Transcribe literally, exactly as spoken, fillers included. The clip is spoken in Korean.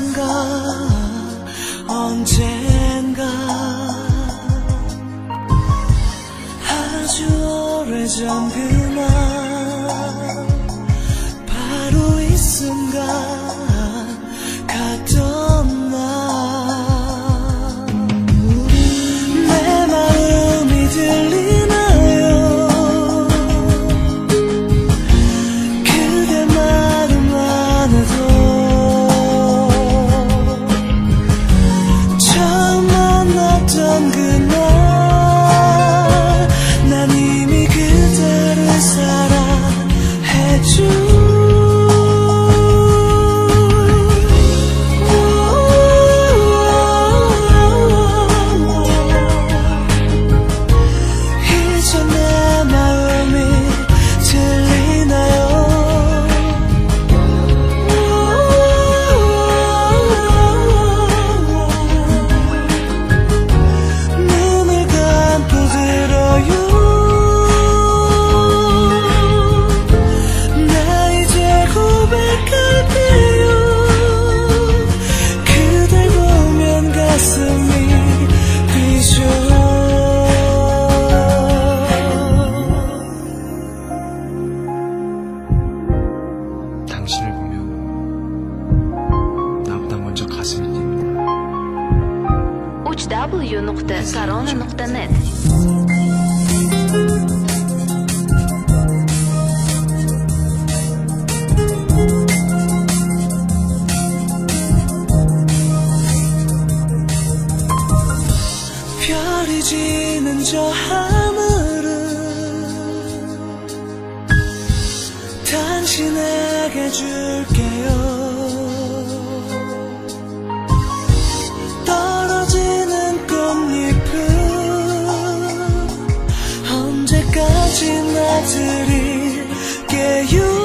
언젠가 언젠가 아주 오래전 그날 바로 이 순간 갔던 날 내 마음이 들리나요 그대 말만 해도 처음 만났던 그날 난 이미 그대를 사랑했죠 당신을 보면 나보다 먼저 가슴이 뜁니다. uch w nuqta sarona nuqta net 별이 지는 저 하늘은 당신에게 줄게요. 떨어지는 꽃잎은 언제까지나 드릴게요.